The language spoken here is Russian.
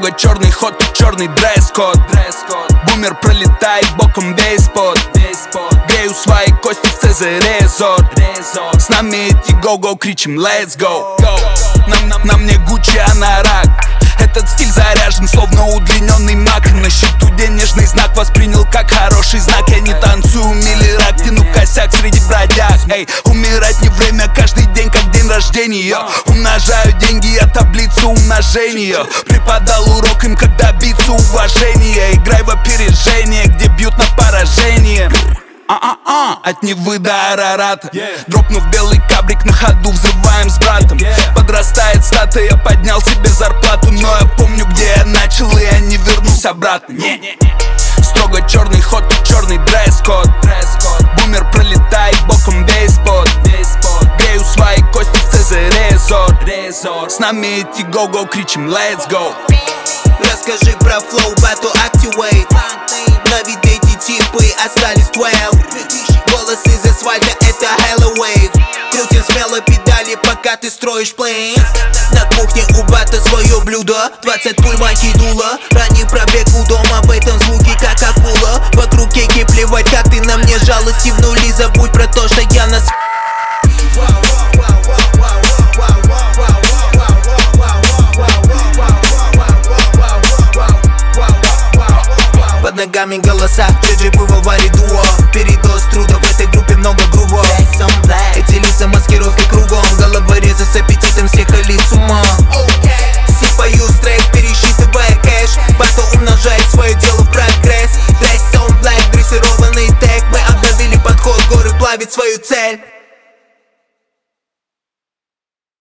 Строго черный ход и черный дресс-код. Бумер пролетает боком весь пот. Грею свои кости в ЦЗ Резор. С нами эти go-go, кричим let's go. Нам не Гуччи, а на рак. Этот стиль заряжен, словно удлиненный мак. На счету денежный знак воспринял как хороший знак. Я не танцую милли-рак, тяну косяк среди бродяг. Эй, умирать не время, каждый день как день рождения. Умножаю деньги, я таблицу умножения. Преподал урок им, как добиться уважения. Играй в опережение, где бьют на поражение. От Невы до Арарата. Дропнув белый кабрик, на ходу взрываем с братом. Подрастает стата, я поднял себе зарплату. Но я помню, где я начал, и я не вернусь обратно. Строго черный ход и черный дресс-код. Бумер пролетает боком весь пот. Грею свои кости в ЦЗ Резор. С нами эти go-go, кричим let's go. Расскажи про flow, battle activate. На вид эти типы остались 12. Голос из асфальта, это Hello Wave. Крутим смело педали, пока ты строишь плейнс. На кухне у бата свое блюдо. 20 пуль, махи дула. Ранний пробег у дома, в этом звуке как акула. Вокруг кейки, плевать, как ты на мне жалости в нули. Забудь про то, что я нас... Под ногами голоса, Джеджи бывал в варе дуо. Передоз труда, в этой группе много грувов. Эти лица маскировки кругом, головорезы с